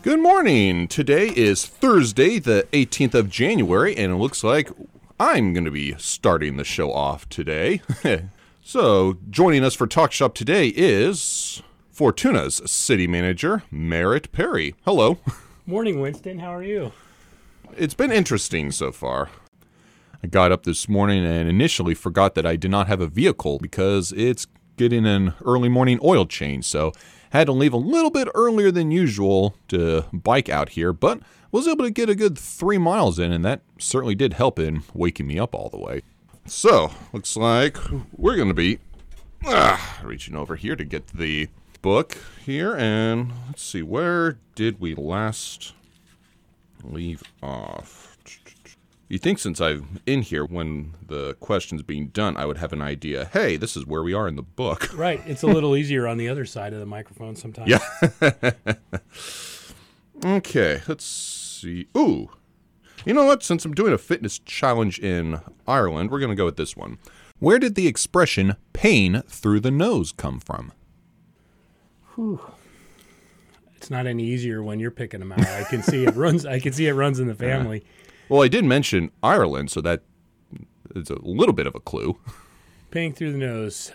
Good morning. Today is Thursday, the 18th of January, and it looks like I'm going to be starting the show off today. So, joining us for Talk Shop today is Fortuna's City Manager, Merritt Perry. Hello. Morning, Winston. How are you? It's been interesting so far. I got up this morning and initially forgot that I did not have a vehicle because it's getting an early morning oil change, so had to leave a little bit earlier than usual to bike out here, but was able to get a good 3 miles in, and that certainly did help in waking me up all the way. So, looks like we're going to be reaching over here to get the book here, and let's see, where did we last leave off? You'd think since I'm in here when the question's being done, I would have an idea. Hey, this is where we are in the book. Right. It's a little easier on the other side of the microphone sometimes. Yeah. Okay, let's see. Ooh. You know what? Since I'm doing a fitness challenge in Ireland, we're going to go with this one. Where did the expression pain through the nose come from? Whew. It's not any easier when you're picking them out. I can see it runs. I can see it runs in the family. Well, I did mention Ireland, so that is a little bit of a clue. Pain through the nose.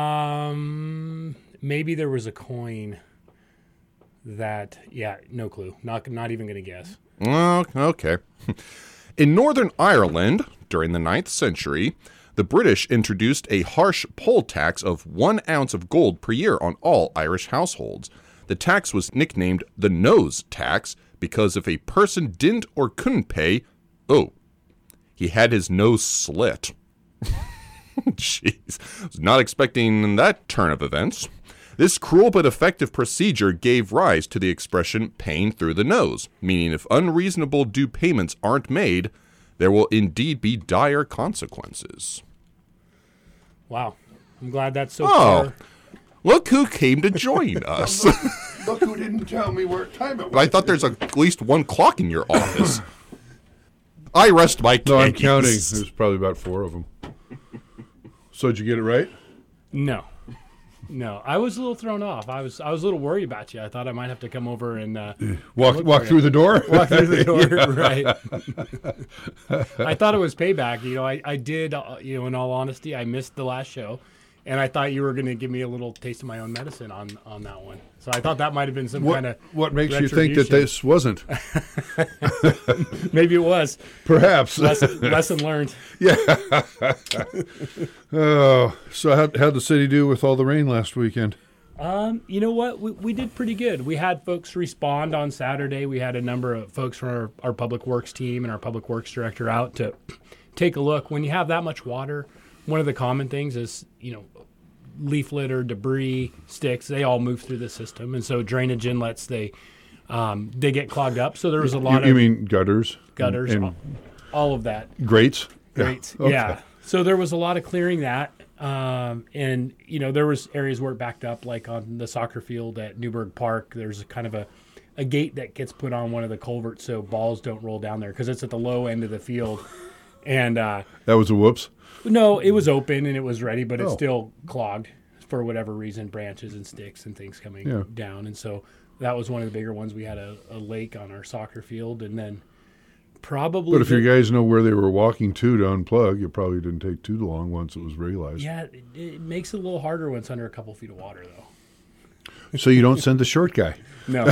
Maybe there was a coin that, no clue. Not even going to guess. Oh, okay. In Northern Ireland, during the 9th century, the British introduced a harsh poll tax of 1 ounce of gold per year on all Irish households. The tax was nicknamed the nose tax because if a person didn't or couldn't pay, he had his nose slit. Jeez, was not expecting that turn of events. This cruel but effective procedure gave rise to the expression pain through the nose, meaning if unreasonable due payments aren't made, there will indeed be dire consequences. Wow. I'm glad that's so clear. Look who came to join us. Look who didn't tell me where time it was. I thought there's at least one clock in your office. I rest my case. No, I'm counting. There's probably about 4 of them. So did you get it right? No. I was a little thrown off. I was a little worried about you. I thought I might have to come over and walk through the door. Walk through the door, right? I thought it was payback. I did. In all honesty, I missed the last show, and I thought you were going to give me a little taste of my own medicine on that one. So I thought that might have been some kind of What makes you think that this wasn't? Maybe it was. Perhaps. Lesson learned. Yeah. So how'd the city do with all the rain last weekend? You know what? We did pretty good. We had folks respond on Saturday. We had a number of folks from our Public Works team and our Public Works director out to take a look. When you have that much water, one of the common things is, leaf litter, debris, sticks, they all move through the system. And so drainage inlets, they get clogged up. So there was a lot of... You mean gutters? Gutters, and all of that. Grates? Grates, Okay. yeah. So there was a lot of clearing that. And, there was areas where it backed up, like on the soccer field at Newburgh Park. There's kind of a gate that gets put on one of the culverts so balls don't roll down there because it's at the low end of the field. And that was a whoops? No, it was open and it was ready, but it's still clogged for whatever reason, branches and sticks and things coming down. And so that was one of the bigger ones. We had a lake on our soccer field, and then probably... But if you guys know where they were walking to unplug, it probably didn't take too long once it was realized. Yeah, it makes it a little harder when it's under a couple feet of water, though. So you don't send the short guy? No.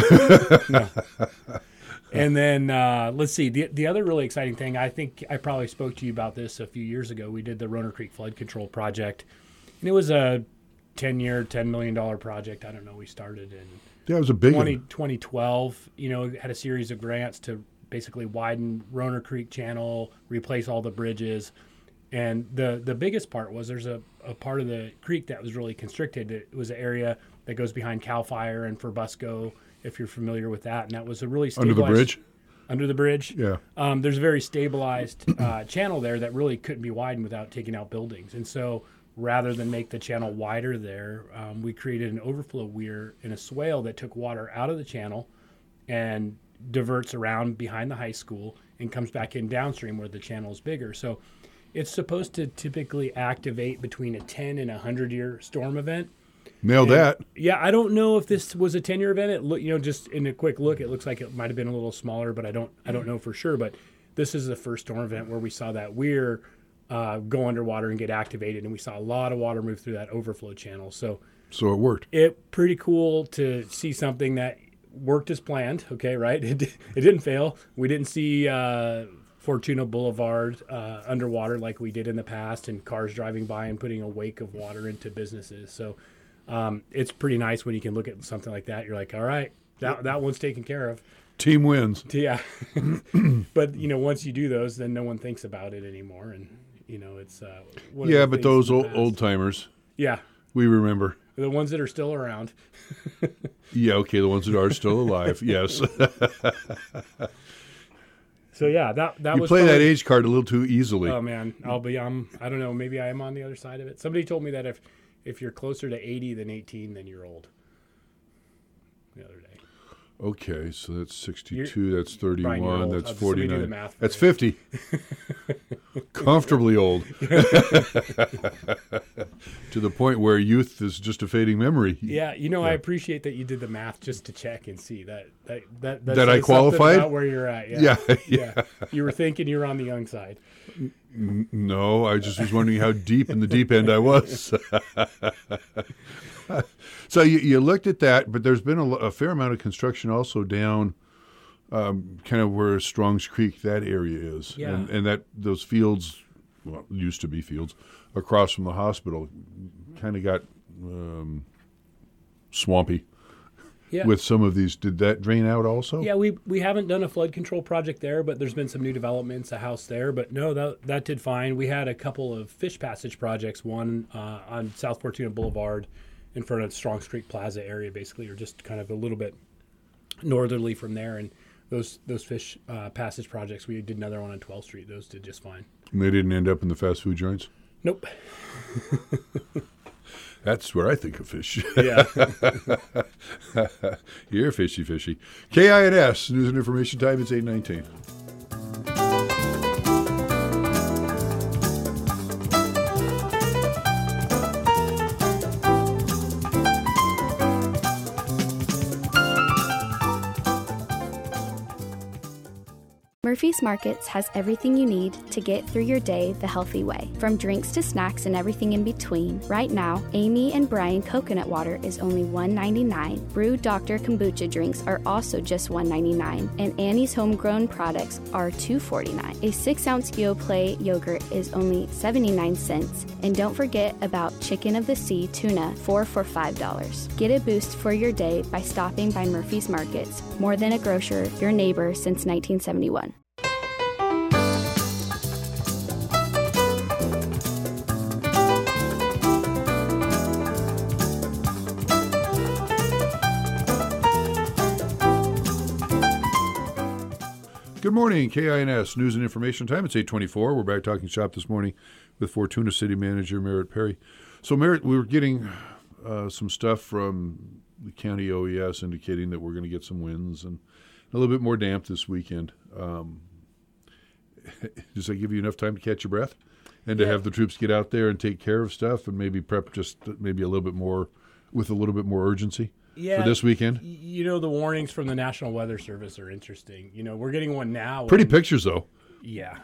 And then, let's see, the other really exciting thing, I think I probably spoke to you about this a few years ago. We did the Roner Creek Flood Control Project, and it was a 10-year, $10 million project. I don't know, we started in it was a big 2012. Had a series of grants to basically widen Roner Creek Channel, replace all the bridges. And the biggest part was there's a part of the creek that was really constricted. It was an area that goes behind Cal Fire and Forbusco, if you're familiar with that. And that was a really stabilized... Under the bridge? Under the bridge. Yeah. There's a very stabilized channel there that really couldn't be widened without taking out buildings. And so rather than make the channel wider there, we created an overflow weir in a swale that took water out of the channel and diverts around behind the high school and comes back in downstream where the channel is bigger. So it's supposed to typically activate between a 10 and 100-year storm event. Nailed that. Yeah, I don't know if this was a 10-year event. It look, just in a quick look, it looks like it might have been a little smaller, but I don't know for sure. But this is the first storm event where we saw that weir go underwater and get activated, and we saw a lot of water move through that overflow channel. So it worked. It pretty cool to see something that worked as planned. Okay, right? It didn't fail. We didn't see Fortuna Boulevard underwater like we did in the past, and cars driving by and putting a wake of water into businesses. So it's pretty nice when you can look at something like that. You're like, all right, that one's taken care of. Team wins. Yeah. But, once you do those, then no one thinks about it anymore. And, it's yeah, but those old timers. Yeah. We remember. The ones that are still around. Yeah, okay, the ones that are still alive, yes. So, yeah, that you was play that age card a little too easily. Oh, man. I don't know, maybe I am on the other side of it. Somebody told me that if you're closer to 80 than 18, then you're old. The other day. Okay, so that's 62, that's 31, Brian, that's Somebody do 49. the math for That's you. 50. Comfortably old. To the point where youth is just a fading memory. Yeah, I appreciate that you did the math just to check and see that That says I something qualified? about where you're at. Yeah. You were thinking you were on the young side. No, I just was wondering how deep in the deep end I was. So you looked at that, but there's been a fair amount of construction also down kind of where Strong's Creek, that area is. Yeah. And that those fields, well, used to be fields, across from the hospital kind of got swampy with some of these. Did that drain out also? Yeah, we haven't done a flood control project there, but there's been some new developments, a house there. But no, that did fine. We had a couple of fish passage projects, one on South Fortuna Boulevard in front of Strong's Creek Plaza area, basically, or just kind of a little bit northerly from there. And those fish passage projects, we did another one on 12th Street. Those did just fine. And they didn't end up in the fast food joints? Nope. That's where I think of fish. Yeah. You're fishy. KINS, News and Information Time, it's 8:19. Murphy's Markets has everything you need to get through your day the healthy way. From drinks to snacks and everything in between, right now, Amy and Brian coconut water is only $1.99. Brew Dr. Kombucha drinks are also just $1.99. And Annie's homegrown products are $2.49. A 6-ounce Yoplait yogurt is only 79 cents. And don't forget about Chicken of the Sea tuna, 4 for $5. Get a boost for your day by stopping by Murphy's Markets. More than a grocer, your neighbor since 1971. Good morning, KINS News and Information Time. It's 8:24. We're back talking shop this morning with Fortuna City Manager Merritt Perry. So, Merritt, we were getting some stuff from the county OES indicating that we're going to get some winds and a little bit more damp this weekend. Does that give you enough time to catch your breath and to have the troops get out there and take care of stuff and maybe prep just maybe a little bit more with a little bit more urgency? For this weekend? The warnings from the National Weather Service are interesting. We're getting one now. Pretty pictures, though. Yeah.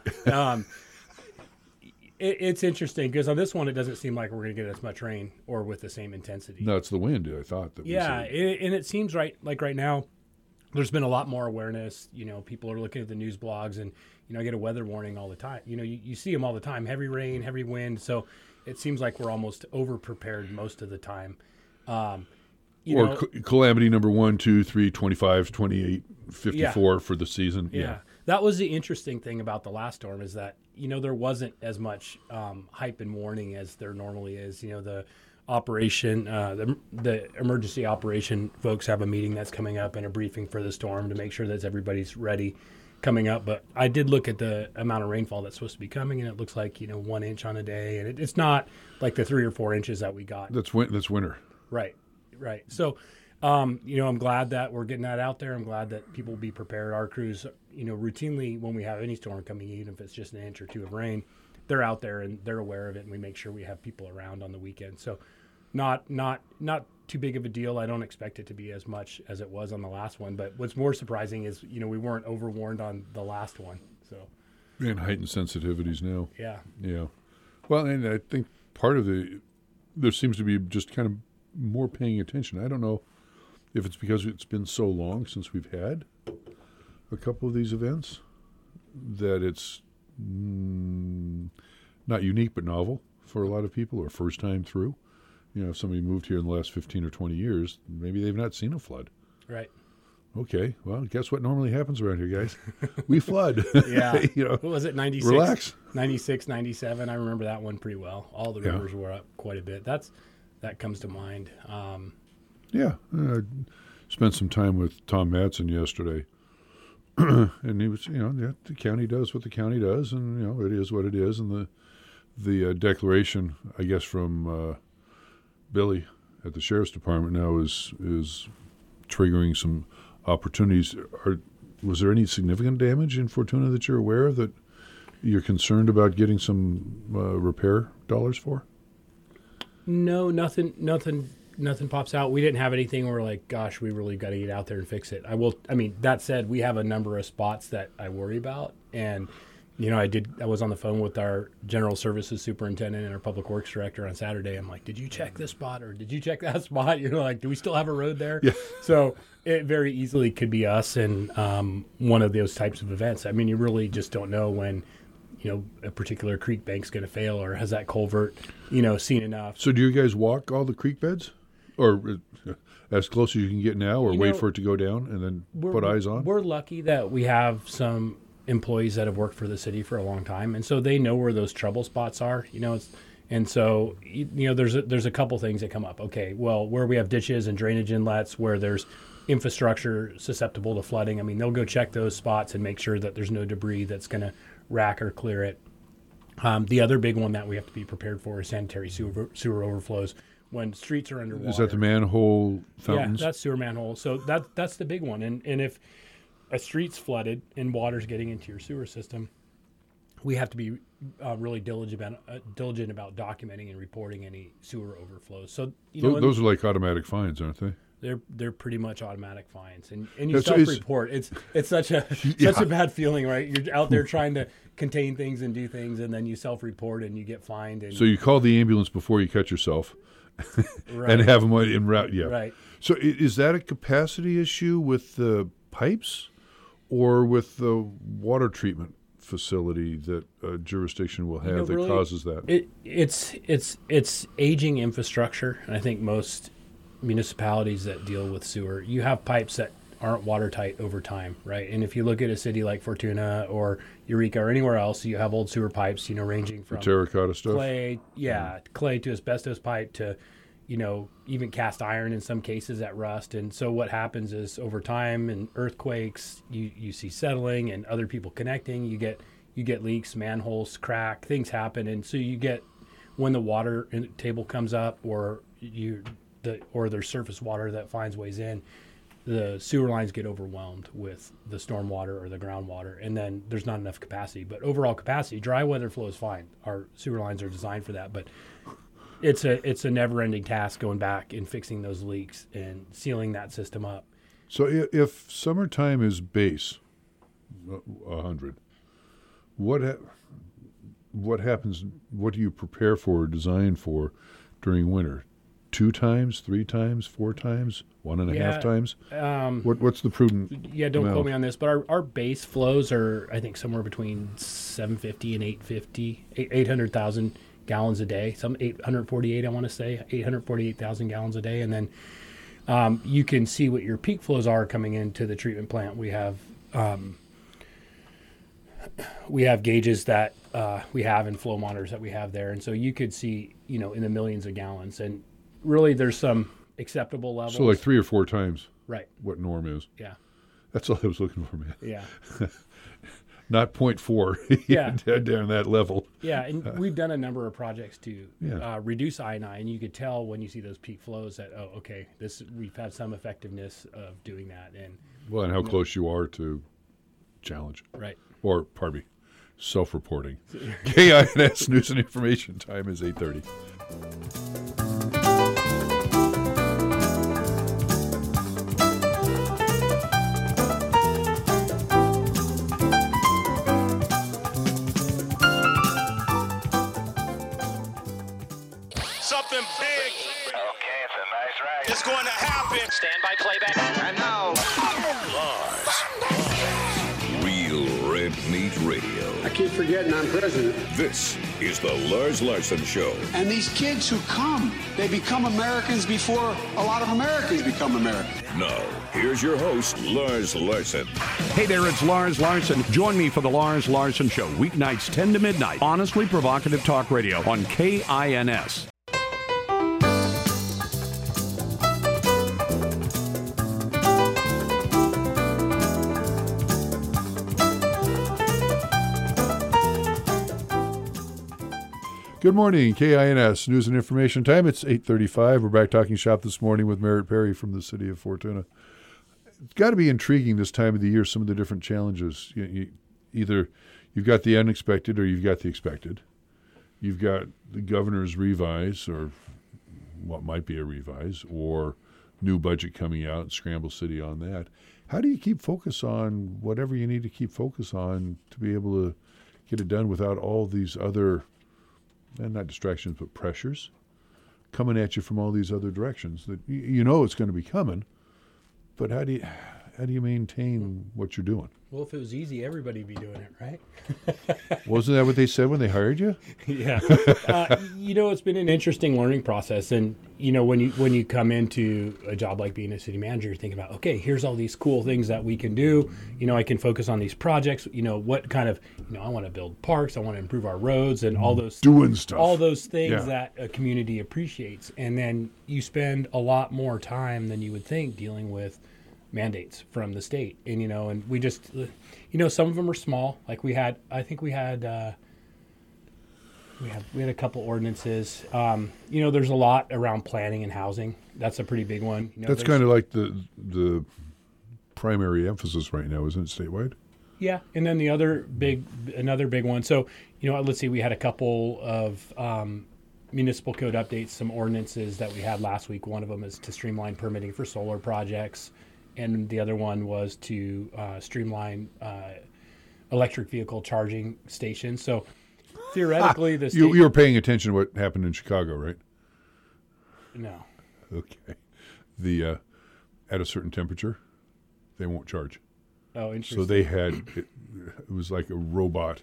It's interesting because on this one, it doesn't seem like we're going to get as much rain or with the same intensity. No, it's the wind, I thought. And it seems right now, there's been a lot more awareness. People are looking at the news blogs and, I get a weather warning all the time. You see them all the time, heavy rain, heavy wind. So it seems like we're almost over-prepared most of the time. Calamity number 1, 2, 3, 25, 28, 54 for the season. Yeah. That was the interesting thing about the last storm is that, there wasn't as much hype and warning as there normally is. The operation, the emergency operation folks have a meeting that's coming up and a briefing for the storm to make sure that everybody's ready coming up. But I did look at the amount of rainfall that's supposed to be coming, and it looks like, 1 inch on a day. And it's not like the 3 or 4 inches that we got. That's winter. Right. So, I'm glad that we're getting that out there. I'm glad that people will be prepared. Our crews, routinely when we have any storm coming, even if it's just an inch or two of rain, they're out there and they're aware of it, and we make sure we have people around on the weekend. So, not too big of a deal. I don't expect it to be as much as it was on the last one. But what's more surprising is, we weren't overwarned on the last one. So, And heightened sensitivities now. yeah. Yeah. Well, and I think part of there seems to be just kind of more paying attention. I don't know if it's because it's been so long since we've had a couple of these events that it's not unique but novel for a lot of people, or first time through. If somebody moved here in the last 15 or 20 years, maybe they've not seen a flood. Right. Okay, well, guess what normally happens around here, guys? We flood. Yeah. What was it, 96? Relax. 96, 97. I remember that one pretty well. All the Yeah. rivers were up quite a bit. That comes to mind. Yeah, I spent some time with Tom Madsen yesterday, and he was, the county does what the county does, and it is what it is, and the declaration, I guess, from Billy at the sheriff's department now is triggering some opportunities. Was there any significant damage in Fortuna that you're aware of that you're concerned about getting some repair dollars for? No, nothing pops out. We didn't have anything where we're like, gosh, we really got to get out there and fix it. That said, we have a number of spots that I worry about. And, I was on the phone with our general services superintendent and our public works director on Saturday. I'm like, did you check this spot or did you check that spot? You're like, do we still have a road there? Yeah. So it very easily could be us and one of those types of events. You really just don't know when, a particular creek bank's going to fail, or has that culvert, seen enough. So do you guys walk all the creek beds? Or as close as you can get now, or wait for it to go down and then put eyes on? We're lucky that we have some employees that have worked for the city for a long time, and so they know where those trouble spots are. And so there's a couple things that come up. Okay, well, where we have ditches and drainage inlets, where there's infrastructure susceptible to flooding, they'll go check those spots and make sure that there's no debris that's going to rack or clear it. The other big one that we have to be prepared for is sanitary sewer overflows. When streets are underwater. Is that the manhole fountains? Yeah, that's sewer manhole. So that's the big one. And if a street's flooded and water's getting into your sewer system, we have to be really diligent about documenting and reporting any sewer overflows. So those are like automatic fines, aren't they? They're pretty much automatic fines, and you self-report. It's such a bad feeling, right? You're out there trying to contain things and do things, and then you self-report and you get fined. And so you call the ambulance before you cut yourself. Right. And have them en route. Yeah. Right. So is that a capacity issue with the pipes, or with the water treatment facility that a jurisdiction will have that really, causes that? It's aging infrastructure, and I think most municipalities that deal with sewer, you have pipes that aren't watertight over time, right? And if you look at a city like Fortuna or Eureka or anywhere else, you have old sewer pipes, ranging from the terracotta stuff, clay to asbestos pipe to, even cast iron in some cases that rust. And so what happens is over time and earthquakes, you see settling and other people connecting, you get leaks, manholes crack, things happen. And so you get, when the water table comes up or there's surface water that finds ways in, the sewer lines get overwhelmed with the storm water or the groundwater, and then there's not enough capacity. But overall capacity, dry weather flow is fine. Our sewer lines are designed for that, but it's a never-ending task going back and fixing those leaks and sealing that system up. So if summertime is base 100, what happens? What do you prepare for or design for during winter? 2 times, 3 times, 4 times, 1.5 times? What's the prudent? Yeah, don't quote me on this, but our base flows are, I think, somewhere between 750 and 800,000 gallons a day. Some 848, I want to say, 848,000 gallons a day. And then you can see what your peak flows are coming into the treatment plant. We have gauges that we have and flow monitors that we have there. And so you could see, in the millions of gallons. And really, there's some acceptable levels. So like 3 or 4 times, right? What norm is? Yeah, that's all I was looking for, man. Yeah, not 0.4. Yeah, down that level. Yeah, and we've done a number of projects to reduce I&I, and you could tell when you see those peak flows that we've had some effectiveness of doing that. And how close you are to challenge, right? Or pardon me, self-reporting. KINS News and Information time is 8:30. Radio. I keep forgetting I'm president. This is the Lars Larson Show. And these kids who come, they become Americans before a lot of Americans become Americans. Now, here's your host, Lars Larson. Hey there, it's Lars Larson. Join me for the Lars Larson Show, weeknights 10 to midnight. Honestly provocative talk radio on KINS. Good morning, KINS News and Information Time. It's 8:35. We're back talking shop this morning with Merritt Perry from the city of Fortuna. It's got to be intriguing this time of the year, some of the different challenges. Either you've got the unexpected or you've got the expected. You've got the governor's revise, or what might be a revise, or new budget coming out and scramble city on that. How do you keep focus on whatever you need to keep focus on to be able to get it done without all these other, and not distractions, but pressures coming at you from all these other directions that you know it's going to be coming, but how do you maintain what you're doing? Well, if it was easy, everybody'd be doing it, right? Wasn't that what they said when they hired you? Yeah. It's been an interesting learning process. And, when you come into a job like being a city manager, you're thinking about, okay, here's all these cool things that we can do. I can focus on these projects. What kind of, I want to build parks. I want to improve our roads and all those. Doing stuff. All those things that a community appreciates. And then you spend a lot more time than you would think dealing with mandates from the state. And, and we just, some of them are small. Like we had a couple ordinances. There's a lot around planning and housing. That's a pretty big one. That's kind of like the primary emphasis right now, isn't it, statewide? Yeah. And then another big one. So, let's see, we had a couple of, municipal code updates, some ordinances that we had last week. One of them is to streamline permitting for solar projects. And the other one was to streamline electric vehicle charging stations. So theoretically, the state... You were paying attention to what happened in Chicago, right? No. Okay. At a certain temperature, they won't charge. Oh, interesting. So they had it was like a robot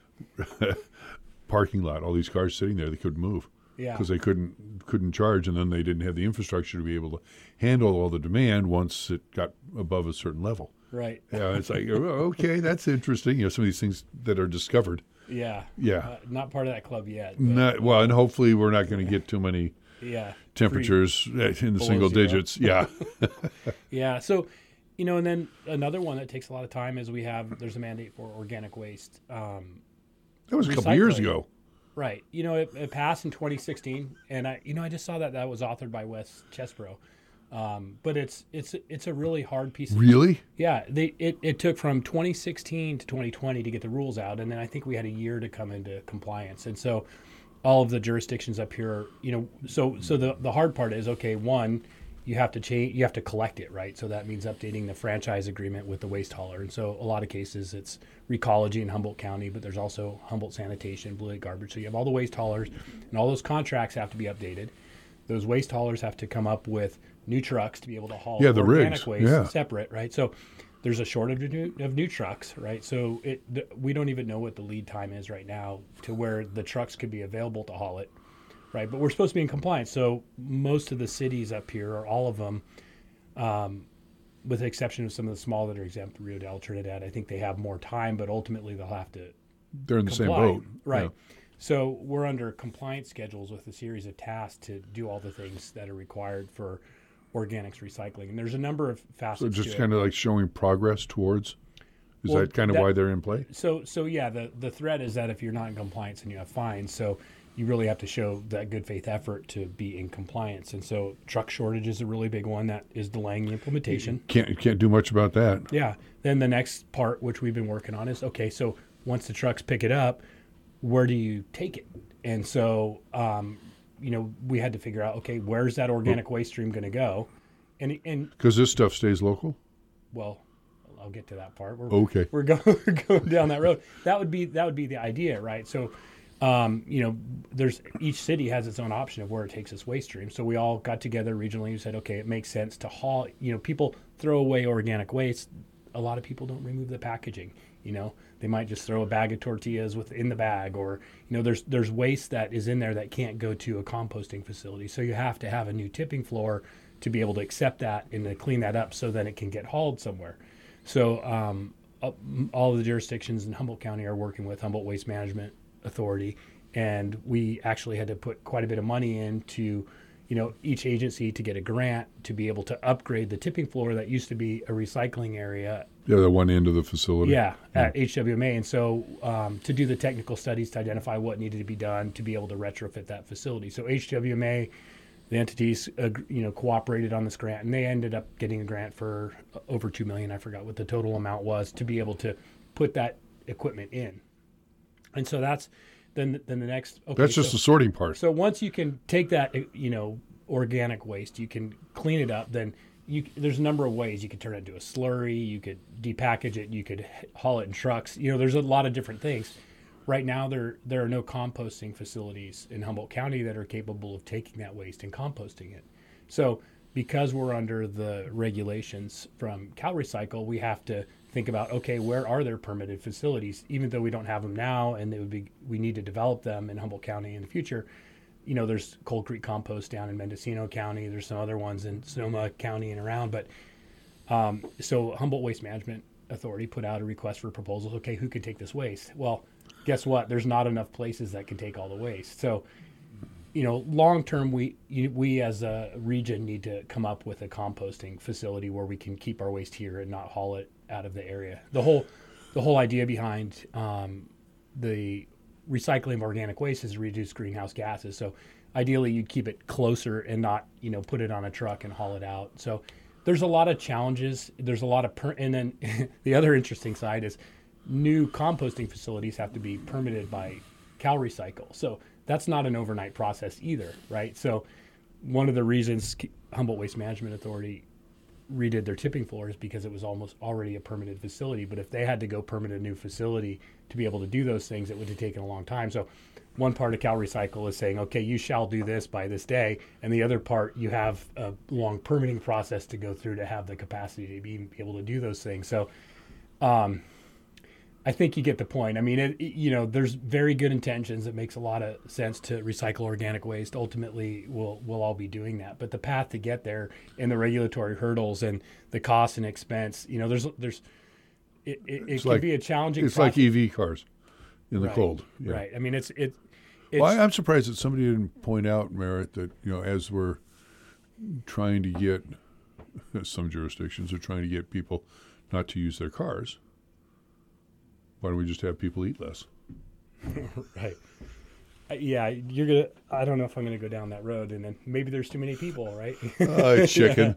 parking lot. All these cars sitting there, they couldn't move. Yeah. Because they couldn't charge, and then they didn't have the infrastructure to be able to handle all the demand once it got above a certain level. Right. Yeah, it's like, okay, that's interesting. Some of these things that are discovered. Yeah. Yeah. Not part of that club yet. And hopefully we're not going to get too many temperatures in the single digits. Yeah. Yeah. So, and then another one that takes a lot of time is there's a mandate for organic waste. That was a couple years ago. Right. It passed in 2016, and I just saw that was authored by Wes Chesbro. But it's a really hard piece. Really? Yeah. It took from 2016 to 2020 to get the rules out, and then I think we had a year to come into compliance. And so all of the jurisdictions up here, so the hard part is, okay, one, you have to change, you have to collect it, right? So that means updating the franchise agreement with the waste hauler. And so a lot of cases it's Recology in Humboldt County, but there's also Humboldt Sanitation, Blue Lake Garbage. So you have all the waste haulers, and all those contracts have to be updated. Those waste haulers have to come up with new trucks to be able to haul the organic rigs. waste separate, right? So there's a shortage of new trucks, right? So we don't even know what the lead time is right now to where the trucks could be available to haul it. Right, but we're supposed to be in compliance. So most of the cities up here, or all of them, with the exception of some of the small that are exempt, Rio Dell, Trinidad, I think they have more time, but ultimately they'll have to They're in the comply. same boat. Right. Yeah. So we're under compliance schedules with a series of tasks to do all the things that are required for organics recycling. And there's a number of facets So to just it. kind of like showing progress towards. Is Well, that kind of why they're in play? So yeah, the threat is that if you're not in compliance, then you have fines. So you really have to show that good faith effort to be in compliance. And so truck shortage is a really big one that is delaying the implementation. Can't do much about that. Yeah. Then the next part, which we've been working on, is, okay, so once the trucks pick it up, where do you take it? And so, we had to figure out, okay, where's that organic waste stream going to go? And Because this stuff stays local? well, I'll get to that part. Okay. We're going down that road. That would be the idea, right? So, there's each city has its own option of where it takes its waste stream. So we all got together regionally and said, okay, it makes sense to haul. People throw away organic waste. a lot of people don't remove the packaging. They might just throw a bag of tortillas within the bag, or there's waste that is in there that can't go to a composting facility. So you have to have a new tipping floor to be able to accept that and to clean that up so that it can get hauled somewhere. So all of the jurisdictions in Humboldt County are working with Humboldt Waste Management Authority, and we actually had to put quite a bit of money into each agency to get a grant to be able to upgrade the tipping floor that used to be a recycling area. Yeah, the one end of the facility. Yeah, at HWMA. And so to do the technical studies to identify what needed to be done to be able to retrofit that facility. So HWMA, the entities, cooperated on this grant, and they ended up getting a grant for over $2 million. I forgot what the total amount was to be able to put that equipment in. And so that's then the next. Okay, that's just the sorting part. So once you can take that, organic waste, you can clean it up. Then there's a number of ways you could turn it into a slurry. You could depackage it. You could haul it in trucks. There's a lot of different things. Right now, there are no composting facilities in Humboldt County that are capable of taking that waste and composting it. So because we're under the regulations from CalRecycle, we have to think about, okay, where are there permitted facilities? Even though we don't have them now, and we need to develop them in Humboldt County in the future. There's Cold Creek Compost down in Mendocino County. There's some other ones in Sonoma County and around. But so Humboldt Waste Management Authority put out a request for proposals. Okay, who could take this waste? Well, guess what? There's not enough places that can take all the waste. So, long term, we as a region need to come up with a composting facility where we can keep our waste here and not haul it out of the area. The whole idea behind the recycling of organic waste is to reduce greenhouse gases. So, ideally, you'd keep it closer and not put it on a truck and haul it out. So, there's a lot of challenges. There's a lot of and then the other interesting side is new composting facilities have to be permitted by CalRecycle. So that's not an overnight process either, right? So one of the reasons Humboldt Waste Management Authority redid their tipping floors because it was almost already a permitted facility. But if they had to go permit a new facility to be able to do those things, it would have taken a long time. So one part of CalRecycle is saying, okay, you shall do this by this day. And the other part, you have a long permitting process to go through to have the capacity to be able to do those things. So I think you get the point. I mean, there's very good intentions. It makes a lot of sense to recycle organic waste. Ultimately, we'll all be doing that. But the path to get there and the regulatory hurdles and the cost and expense, it can be a challenging It's process. like EV cars in the Right, cold. Yeah. Right. I mean, it's Well, I'm surprised that somebody didn't point out, Merritt, that, as we're trying to get, some jurisdictions are trying to get people not to use their cars, why don't we just have people eat less? right. Yeah, I don't know if I'm gonna go down that road, and then maybe there's too many people, right? Chicken.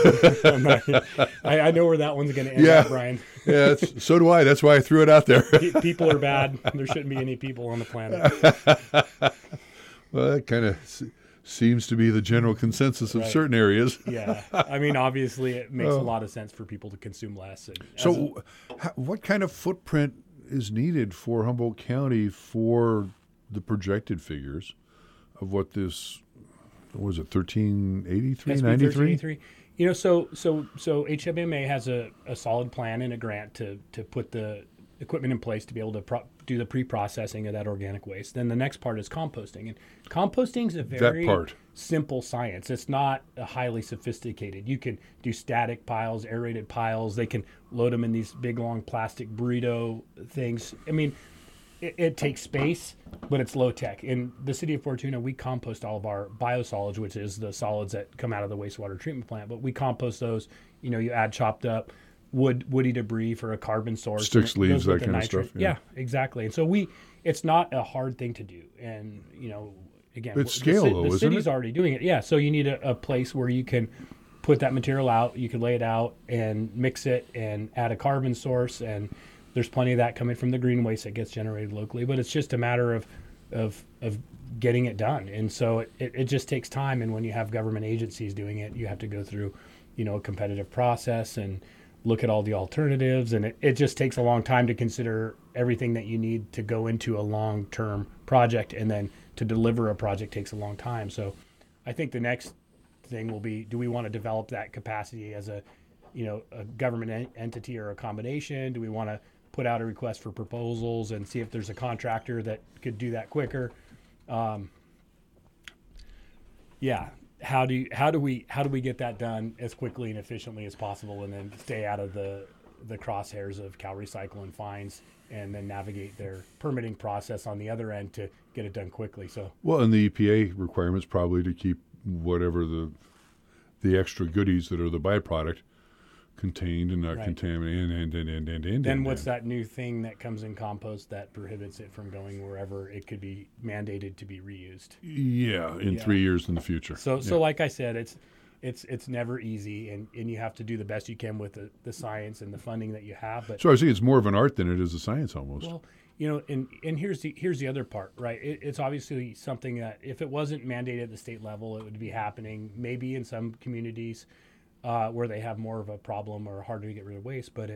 I know where that one's gonna end Yeah. up, Brian. Yeah, so do I. That's why I threw it out there. People are bad. There shouldn't be any people on the planet. Well, that kind of seems to be the general consensus of Right. certain areas. Yeah, I mean, obviously, it makes a lot of sense for people to consume less. And So, what kind of footprint is needed for Humboldt County for the projected figures of what this, what was it, 1383, SB 93? 1383. So HWMA has a solid plan and a grant to put the equipment in place to be able to do the pre-processing of that organic waste. Then the next part is composting. And composting is a very simple science. It's not highly sophisticated. You can do static piles, aerated piles. They can load them in these big, long plastic burrito things. I mean, it takes space, but it's low tech. In the city of Fortuna, we compost all of our biosolids, which is the solids that come out of the wastewater treatment plant. But we compost those. You add chopped up woody debris for a carbon source. Sticks, leaves, that kind of stuff. Yeah, exactly. And so it's not a hard thing to do. And, again, It's scale, though, the isn't city's it? already doing it. Yeah, so you need a place where you can put that material out, you can lay it out and mix it and add a carbon source. And there's plenty of that coming from the green waste that gets generated locally. But it's just a matter of getting it done. And so it just takes time. And when you have government agencies doing it, you have to go through, a competitive process and look at all the alternatives, and it just takes a long time to consider everything that you need to go into a long-term project, and then to deliver a project takes a long time. So I think the next thing will be, do we want to develop that capacity as a a government entity or a combination? Do we want to put out a request for proposals and see if there's a contractor that could do that quicker? How do we get that done as quickly and efficiently as possible, and then stay out of the crosshairs of Cal Recycle and fines, and then navigate their permitting process on the other end to get it done quickly? So well, and the EPA requirements probably to keep whatever the extra goodies that are the byproduct contained and not contaminated. And then what's that new thing that comes in compost that prohibits it from going wherever it could be mandated to be reused? Yeah, in 3 years in the future. So like I said, it's never easy, and you have to do the best you can with the science and the funding that you have. But so I think it's more of an art than it is a science almost. Well, and here's the other part, right? It's obviously something that if it wasn't mandated at the state level, it would be happening maybe in some communities where they have more of a problem or harder to get rid of waste, but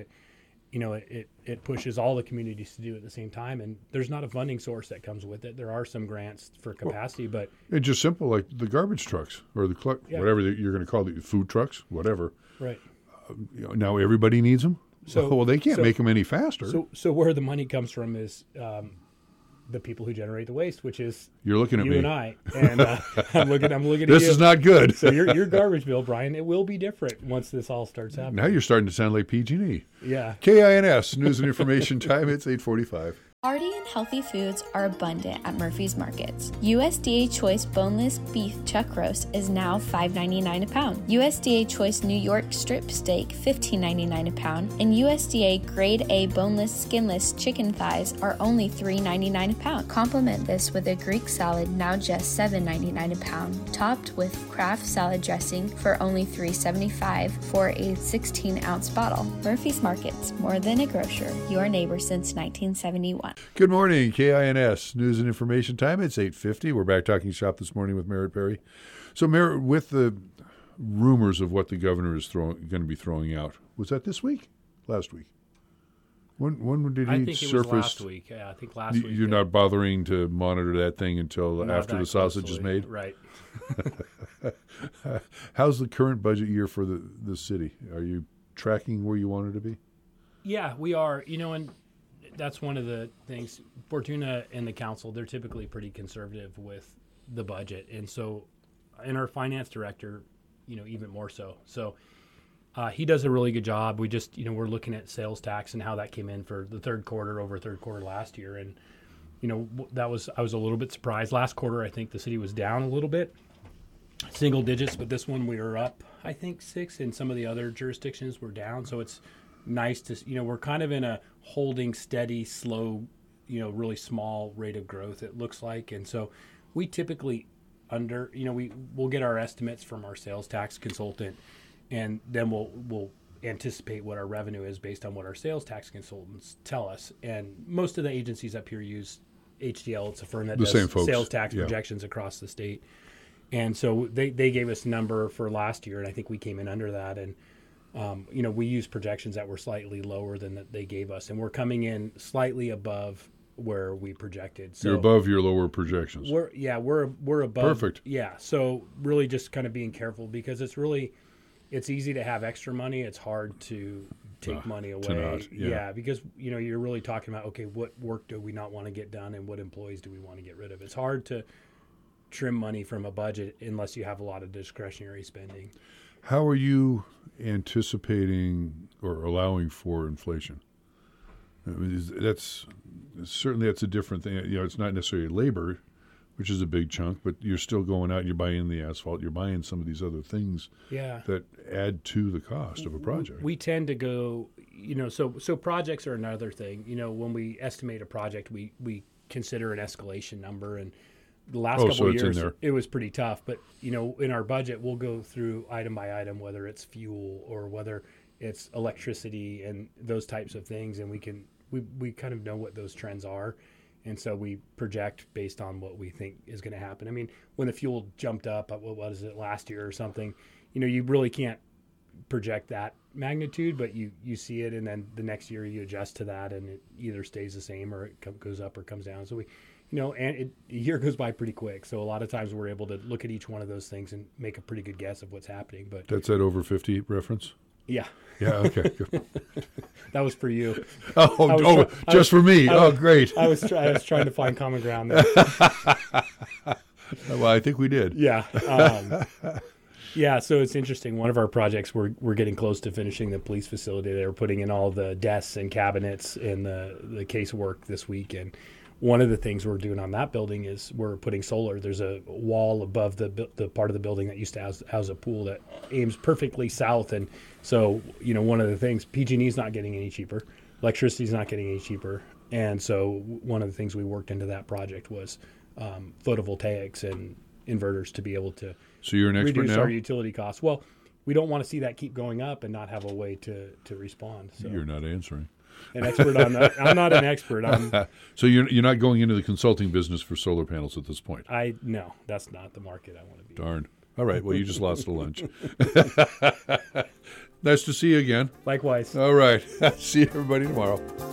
it pushes all the communities to do it at the same time, and there's not a funding source that comes with it. There are some grants for capacity, but it's just simple, like the garbage trucks or the whatever you're going to call the food trucks, whatever. Right. Now everybody needs them. So well, they can't make them any faster. So where the money comes from is the people who generate the waste, which is you're looking at you me and I, and I'm looking at you. This is not good. So your garbage bill, Brian, it will be different once this all starts happening. Now you're starting to sound like PG&E. Yeah. KINS News and Information Time. It's 8:45. Hearty and healthy foods are abundant at Murphy's Markets. USDA Choice Boneless Beef Chuck Roast is now $5.99 a pound. USDA Choice New York Strip Steak $15.99 a pound. And USDA Grade A Boneless Skinless Chicken Thighs are only $3.99 a pound. Complement this with a Greek salad, now just $7.99 a pound, topped with Kraft salad dressing for only $3.75 for a 16-ounce bottle. Murphy's Markets, more than a grocer, your neighbor since 1971. Good morning, KINS News and Information Time. It's 8:50. We're back talking shop this morning with Merritt Perry. So, Merritt, with the rumors of what the governor is going to be throwing out, was that this week? Last week? When did he I think surface? It was last week. Yeah, I think last week. You're not bothering to monitor that thing until after the sausage is made? Right. How's the current budget year for the city? Are you tracking where you wanted to be? Yeah, we are. And that's one of the things. Fortuna and the council, they're typically pretty conservative with the budget. And so, and our finance director, even more so. So he does a really good job. We just, we're looking at sales tax and how that came in for the third quarter over third quarter last year. And, I was a little bit surprised. Last quarter, I think the city was down a little bit, single digits, but this one we were up, I think 6, and some of the other jurisdictions were down. So it's nice to, we're kind of in a holding steady, slow, really small rate of growth, it looks like. And so we typically we'll get our estimates from our sales tax consultant, and then we'll anticipate what our revenue is based on what our sales tax consultants tell us. And most of the agencies up here use HDL. It's a firm that does sales tax projections across the state. And so they gave us a number for last year, and I think we came in under that. And we use projections that were slightly lower than that they gave us, and we're coming in slightly above where we projected. So you're above your lower projections. We're above. Perfect. Yeah. So really, just kind of being careful, because it's easy to have extra money. It's hard to take money away. To not, yeah. Because you're really talking about, okay, what work do we not want to get done, and what employees do we want to get rid of? It's hard to trim money from a budget unless you have a lot of discretionary spending. How are you anticipating or allowing for inflation? I mean, that's a different thing. It's not necessarily labor, which is a big chunk, but you're still going out and you're buying the asphalt. You're buying some of these other things that add to the cost of a project. We tend to go, so projects are another thing. When we estimate a project, we consider an escalation number, and the last couple of years, it was pretty tough. But, in our budget, we'll go through item by item, whether it's fuel or whether it's electricity and those types of things. And we kind of know what those trends are. And so we project based on what we think is going to happen. I mean, when the fuel jumped up, what was it, last year or something, you really can't project that magnitude, but you see it. And then the next year you adjust to that, and it either stays the same or it goes up or comes down. So a year goes by pretty quick. So a lot of times we're able to look at each one of those things and make a pretty good guess of what's happening. But that's that over 50 reference? Yeah. Yeah, okay. Good. That was for you. Just for me. Great. I was trying to find common ground there. Well, I think we did. Yeah. Yeah, so it's interesting. One of our projects, we're getting close to finishing the police facility. They were putting in all the desks and cabinets in the casework this week. And one of the things we're doing on that building is we're putting solar. There's a wall above the part of the building that used to house a pool that aims perfectly south. And so, one of the things, PG&E is not getting any cheaper. Electricity is not getting any cheaper. And so one of the things we worked into that project was photovoltaics and inverters to be able to So you're an expert reduce now? our utility costs. Well, we don't want to see that keep going up and not have a way to respond. So You're not answering. an expert on that. I'm not an expert. So you're not going into the consulting business for solar panels at this point? No, that's not the market I want to be. Darn. All right. Well, you just lost a lunch. Nice to see you again. Likewise. All right. See everybody tomorrow.